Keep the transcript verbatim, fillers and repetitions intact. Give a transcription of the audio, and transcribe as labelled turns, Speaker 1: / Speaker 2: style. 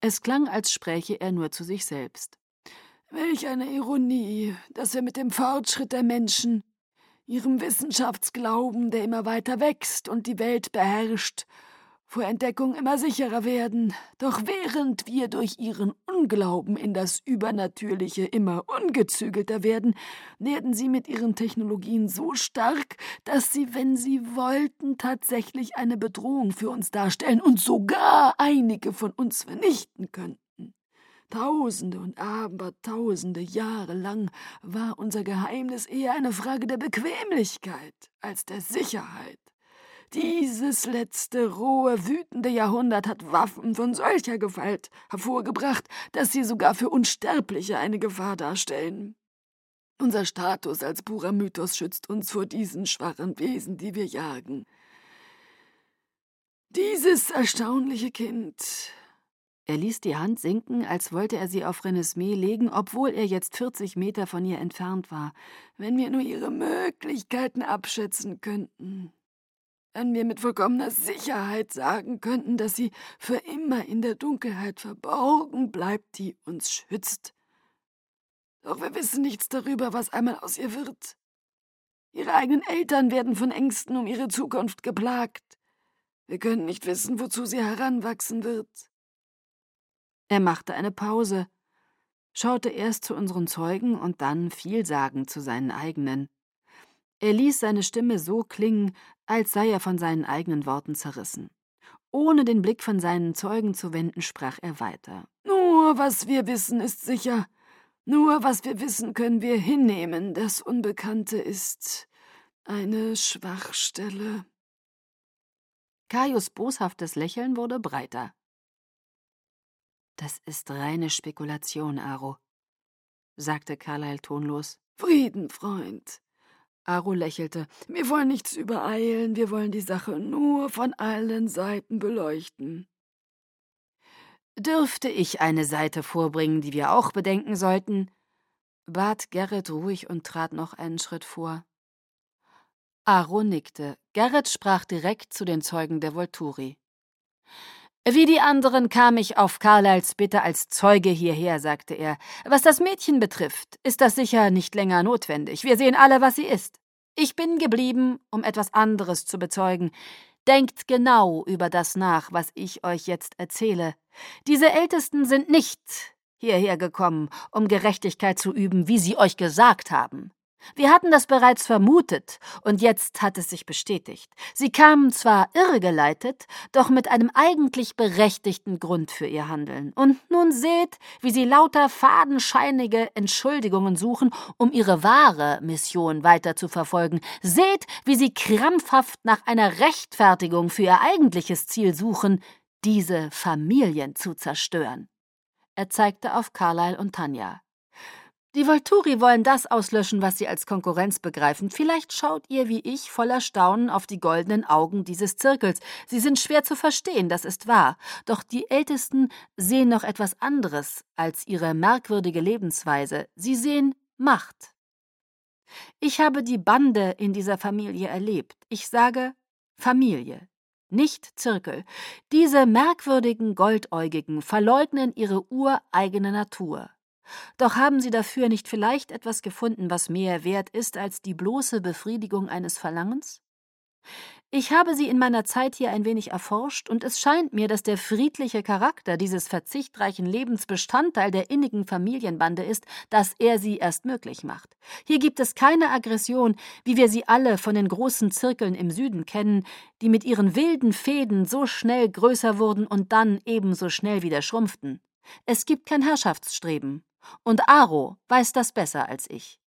Speaker 1: Es klang, als spräche er nur zu sich selbst.
Speaker 2: Welch eine Ironie, dass wir mit dem Fortschritt der Menschen, ihrem Wissenschaftsglauben, der immer weiter wächst und die Welt beherrscht, vor Entdeckung immer sicherer werden. Doch während wir durch ihren Unglauben in das Übernatürliche immer ungezügelter werden, werden sie mit ihren Technologien so stark, dass sie, wenn sie wollten, tatsächlich eine Bedrohung für uns darstellen und sogar einige von uns vernichten könnten. Tausende und abertausende Jahre lang war unser Geheimnis eher eine Frage der Bequemlichkeit als der Sicherheit. Dieses letzte, rohe, wütende Jahrhundert hat Waffen von solcher Gewalt hervorgebracht, dass sie sogar für Unsterbliche eine Gefahr darstellen. Unser Status als purer Mythos schützt uns vor diesen schwachen Wesen, die wir jagen. Dieses erstaunliche Kind...
Speaker 1: Er ließ die Hand sinken, als wollte er sie auf Renesmee legen, obwohl er jetzt vierzig Meter von ihr entfernt war.
Speaker 2: Wenn wir nur ihre Möglichkeiten abschätzen könnten. Wenn wir mit vollkommener Sicherheit sagen könnten, dass sie für immer in der Dunkelheit verborgen bleibt, die uns schützt. Doch wir wissen nichts darüber, was einmal aus ihr wird. Ihre eigenen Eltern werden von Ängsten um ihre Zukunft geplagt. Wir können nicht wissen, wozu sie heranwachsen wird.
Speaker 1: Er machte eine Pause, schaute erst zu unseren Zeugen und dann vielsagend zu seinen eigenen. Er ließ seine Stimme so klingen, als sei er von seinen eigenen Worten zerrissen. Ohne den Blick von seinen Zeugen zu wenden, sprach er weiter.
Speaker 2: Nur was wir wissen, ist sicher. Nur was wir wissen, können wir hinnehmen. Das Unbekannte ist eine Schwachstelle.
Speaker 1: Caius' boshaftes Lächeln wurde breiter. »Das ist reine Spekulation, Aro«, sagte Carlyle tonlos.
Speaker 2: »Frieden, Freund.« Aro lächelte. »Wir wollen nichts übereilen, wir wollen die Sache nur von allen Seiten beleuchten.«
Speaker 1: »Dürfte ich eine Seite vorbringen, die wir auch bedenken sollten?« bat Garrett ruhig und trat noch einen Schritt vor. Aro nickte. Garrett sprach direkt zu den Zeugen der Volturi. »Wie die anderen kam ich auf Carlyles Bitte als Zeuge hierher«, sagte er. »Was das Mädchen betrifft, ist das sicher nicht länger notwendig. Wir sehen alle, was sie ist. Ich bin geblieben, um etwas anderes zu bezeugen. Denkt genau über das nach, was ich euch jetzt erzähle. Diese Ältesten sind nicht hierher gekommen, um Gerechtigkeit zu üben, wie sie euch gesagt haben. Wir hatten das bereits vermutet, und jetzt hat es sich bestätigt. Sie kamen zwar irregeleitet, doch mit einem eigentlich berechtigten Grund für ihr Handeln. Und nun seht, wie sie lauter fadenscheinige Entschuldigungen suchen, um ihre wahre Mission weiter zu verfolgen. Seht, wie sie krampfhaft nach einer Rechtfertigung für ihr eigentliches Ziel suchen, diese Familien zu zerstören.« Er zeigte auf Carlyle und Tanya. »Die Volturi wollen das auslöschen, was sie als Konkurrenz begreifen. Vielleicht schaut ihr wie ich voller Staunen auf die goldenen Augen dieses Zirkels. Sie sind schwer zu verstehen, das ist wahr. Doch die Ältesten sehen noch etwas anderes als ihre merkwürdige Lebensweise. Sie sehen Macht. Ich habe die Bande in dieser Familie erlebt. Ich sage Familie, nicht Zirkel. Diese merkwürdigen Goldäugigen verleugnen ihre ureigene Natur. Doch haben sie dafür nicht vielleicht etwas gefunden, was mehr wert ist als die bloße Befriedigung eines Verlangens? Ich habe sie in meiner Zeit hier ein wenig erforscht, und es scheint mir, dass der friedliche Charakter dieses verzichtreichen Lebens Bestandteil der innigen Familienbande ist, dass er sie erst möglich macht. Hier gibt es keine Aggression, wie wir sie alle von den großen Zirkeln im Süden kennen, die mit ihren wilden Fehden so schnell größer wurden und dann ebenso schnell wieder schrumpften. Es gibt kein Herrschaftsstreben. Und Aro weiß das besser als ich.